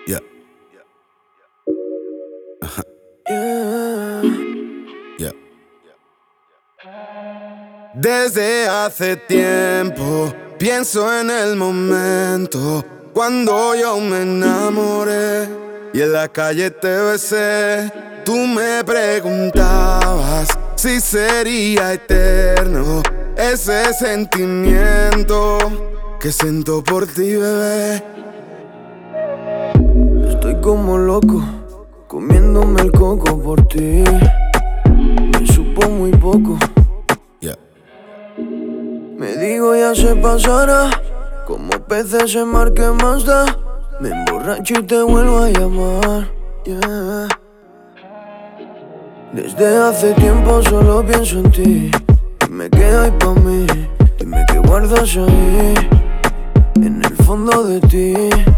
Yeah. Yeah. Yeah. Desde hace tiempo pienso en el momento cuando yo me enamoré y en la calle te besé. Tú me preguntabas si sería eterno ese sentimiento que siento por ti, bebé. Estoy como loco, comiéndome el coco por ti. Me supo muy poco. Yeah. Me digo ya se pasará, como peces en mar, ¿qué más da? Me emborracho y te vuelvo a llamar, yeah. Desde hace tiempo solo pienso en ti. Dime qué hay pa' mí, dime qué guardas ahí, en el fondo de ti.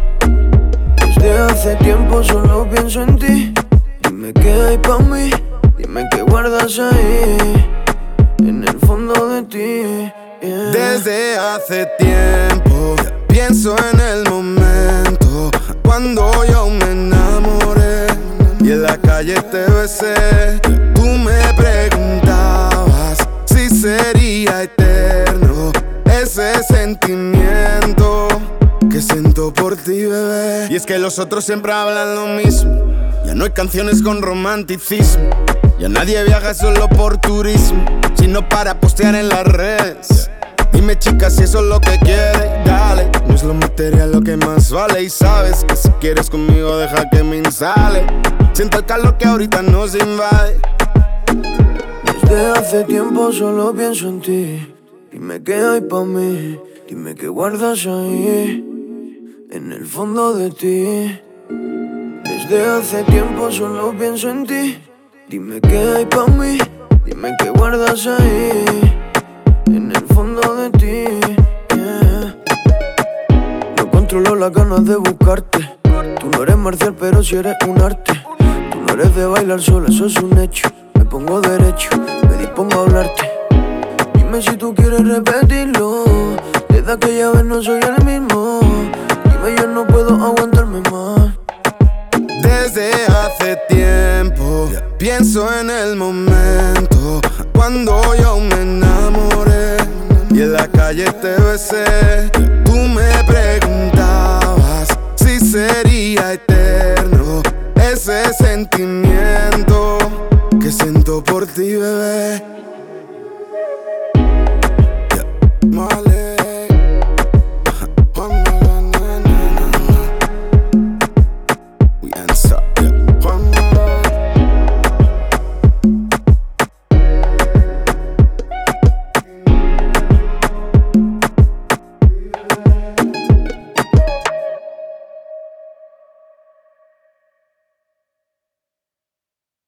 Desde hace tiempo solo pienso en ti. Dime qué hay pa' mí, dime qué guardas ahí, en el fondo de ti, yeah. Desde hace tiempo pienso en el momento cuando yo me enamoré y en la calle te besé. Tú me preguntabas si sería eterno ese sentimiento que siento por ti, bebé. Y es que los otros siempre hablan lo mismo. Ya no hay canciones con romanticismo. Ya nadie viaja solo por turismo, sino para postear en las redes. Dime, chica, si eso es lo que quieres, dale. No es lo material lo que más vale. Y sabes que si quieres conmigo deja que me insale. Siento el calor que ahorita nos invade. Desde hace tiempo solo pienso en ti. Dime qué hay pa' mí, dime qué guardas ahí, en el fondo de ti. Desde hace tiempo solo pienso en ti. Dime qué hay pa' mí, dime qué guardas ahí, en el fondo de ti, yeah. No controlo las ganas de buscarte. Tú no eres marcial pero si eres un arte. Tú no eres de bailar sola, eso es un hecho. Me pongo derecho, me dispongo a hablarte. Dime si tú quieres repetirlo. Desde aquella vez no soy el mismo. Dime, yo no puedo aguantarme más. Desde hace tiempo pienso en el momento cuando yo me enamoré y en la calle te besé. Tú me preguntabas si sería eterno ese sentimiento